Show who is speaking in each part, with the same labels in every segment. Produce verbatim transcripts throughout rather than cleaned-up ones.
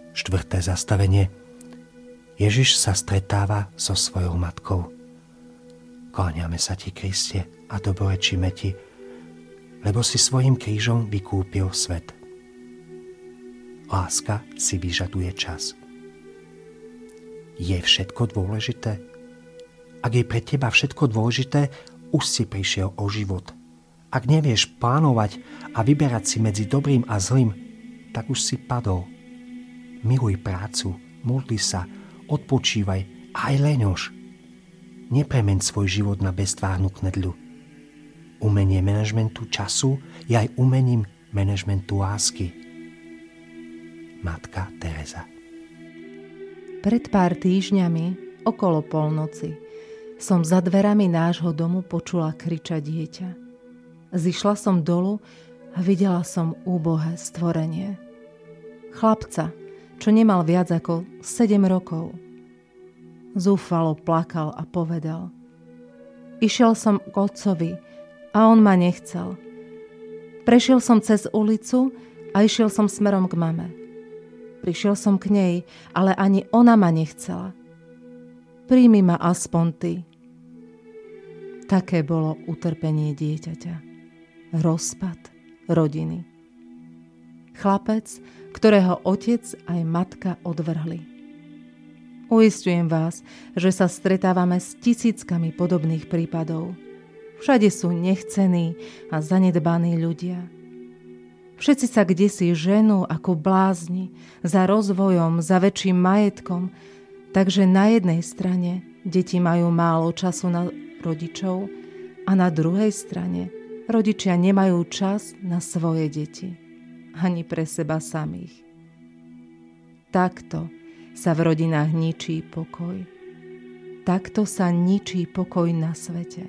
Speaker 1: Štvrté zastavenie. Ježiš sa stretáva so svojou matkou. Kláňame sa ti, Kriste, a dobrorečíme ti, lebo si svojím krížom vykúpil svet. Láska si vyžaduje čas. Je všetko dôležité? Ak je pre teba všetko dôležité, už si prišiel o život. Ak nevieš plánovať a vyberať si medzi dobrým a zlým, tak už si padol. Miluj prácu, modli sa, odpočívaj a aj leňož. Nepremeň svoj život na beztvárnu knedľu. Umenie manažmentu času je aj umením manažmentu lásky. Matka Teresa.
Speaker 2: Pred pár týždňami, okolo polnoci, som za dverami nášho domu počula kričať dieťa. Zišla som dolu a videla som úbohé stvorenie. Chlapca, čo nemal viac ako sedem rokov. Zúfalo plakal a povedal: Išiel som k otcovi a on ma nechcel. Prešiel som cez ulicu a išiel som smerom k mame. Prišiel som k nej, ale ani ona ma nechcela. Príjmi ma aspoň ty. Také bolo utrpenie dieťaťa. Rozpad rodiny. Chlapec, ktorého otec aj matka odvrhli. Uisťujem vás, že sa stretávame s tisíckami podobných prípadov. Všade sú nechcení a zanedbaní ľudia. Všetci sa kdesi ženú ako blázni za rozvojom, za väčším majetkom, takže na jednej strane deti majú málo času na rodičov a na druhej strane rodičia nemajú čas na svoje deti, ani pre seba samých. Takto sa v rodinách ničí pokoj. Takto sa ničí pokoj na svete.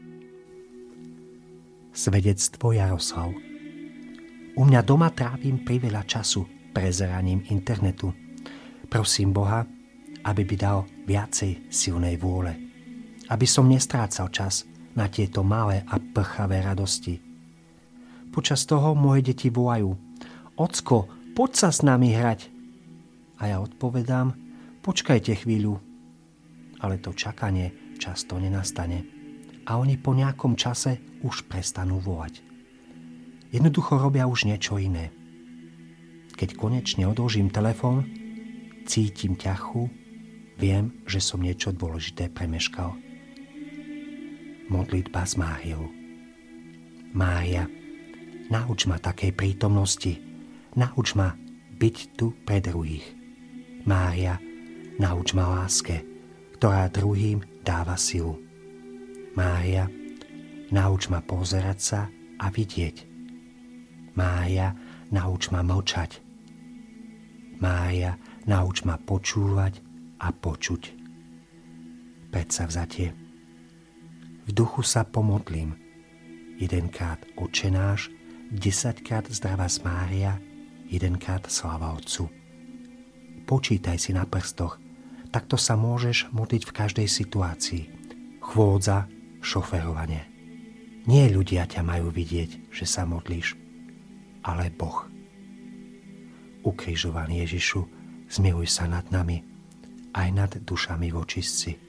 Speaker 1: Svedectvo Jaroslav. U mňa doma trávim priveľa času prezeraním internetu. Prosím Boha, aby mi dal viacej silnej vôle. Aby som nestrácal čas na tieto malé a prchavé radosti. Počas toho moje deti volajú: Ocko, poď sa s nami hrať. A ja odpovedám: počkajte chvíľu. Ale to čakanie často nenastane. A oni po nejakom čase už prestanú volať. Jednoducho robia už niečo iné. Keď konečne odložím telefón, cítim ťachu, viem, že som niečo dôležité premeškal. Modlitba s Máriou. Mária, nauč ma takej prítomnosti. Nauč ma byť tu pre druhých. Mária, nauč ma láske, ktorá druhým dáva silu. Mária, nauč ma pozerať sa a vidieť. Mária, nauč ma mlčať. Mária, nauč ma počúvať a počuť. Predsavzatie. V duchu sa pomodlím. Jedenkrát Otče náš, desaťkrát Zdravás Mária, jedenkrát Sláva Otcu. Počítaj si na prstoch, takto sa môžeš modliť v každej situácii. Chôdza, šoferovanie. Nie ľudia ťa majú vidieť, že sa modlíš, ale Boh. Ukrižovaný Ježišu, zmiluj sa nad nami, aj nad dušami vočistci.